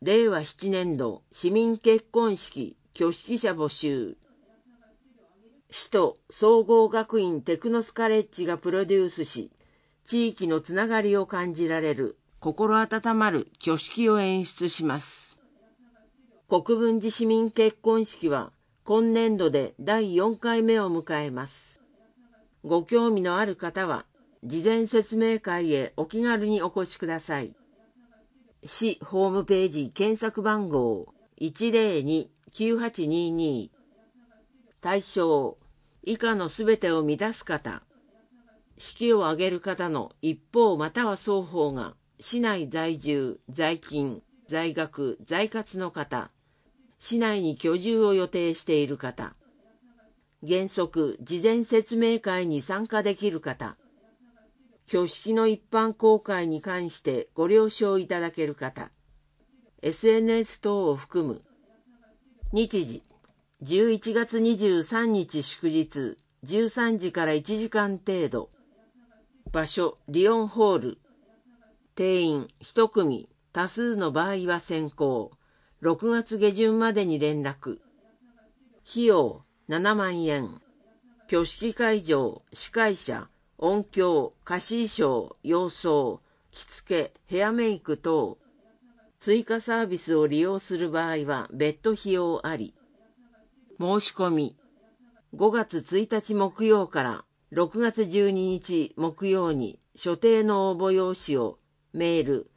令和7年度市民結婚式挙式者募集。市と総合学院テクノスカレッジがプロデュースし、地域のつながりを感じられる心温まる挙式を演出します。国分寺市民結婚式は今年度で第4回目を迎えます。ご興味のある方は事前説明会へお気軽にお越しください。市ホームページ検索番号 102-9822。 対象以下のすべてを満たす方。式を挙げる方の一方または双方が市内在住、在勤、在学、在活の方、市内に居住を予定している方、原則事前説明会に参加できる方、挙式の一般公開に関してご了承いただける方、SNS 等を含む。日時11月23日祝日13時から1時間程度。場所リオンホール。定員1組、多数の場合は先行。6月下旬までに連絡。費用7万円。挙式会場、司会者、音響、貸衣装、洋装、着付け、ヘアメイク等。追加サービスを利用する場合は別途費用あり。申し込み5月1日木曜から6月12日木曜に所定の応募用紙をメール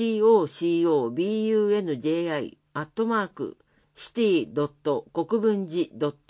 cocobunji@city.国分寺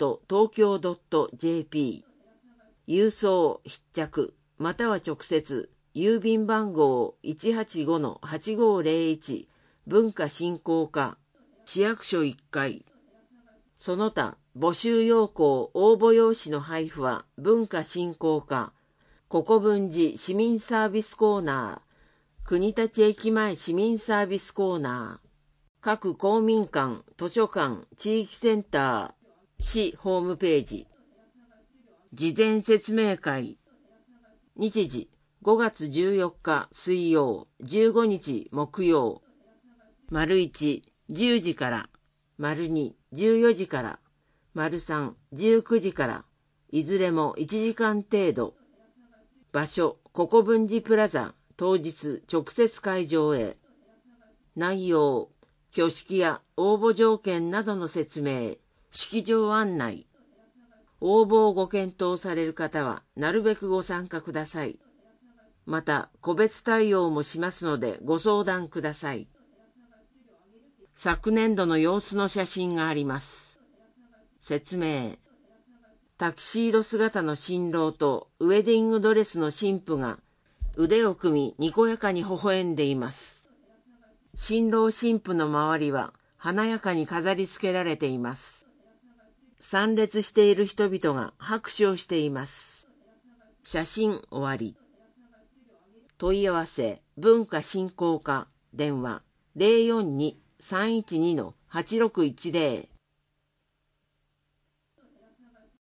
.東京.jp 郵送必着または直接郵便番号 185-8501 文化振興課市役所1階。その他募集要項応募用紙の配布は文化振興課国分寺市民サービスコーナー、国立駅前市民サービスコーナー、各公民館、図書館、地域センター、市ホームページ。事前説明会。日時5月14日水曜、15日木曜。丸1、10時から。丸2、14時から。丸3、19時から。いずれも1時間程度。場所、国分寺プラザ。当日直接会場へ。内容、挙式や応募条件などの説明、式場案内。応募をご検討される方はなるべくご参加ください。また個別対応もしますのでご相談ください。昨年度の様子の写真があります。説明。タキシード姿の新郎とウェディングドレスの新婦が腕を組みにこやかに微笑んでいます。新郎新婦の周りは華やかに飾り付けられています。参列している人々が拍手をしています。写真終わり。問い合わせ文化振興課電話 042-312-8610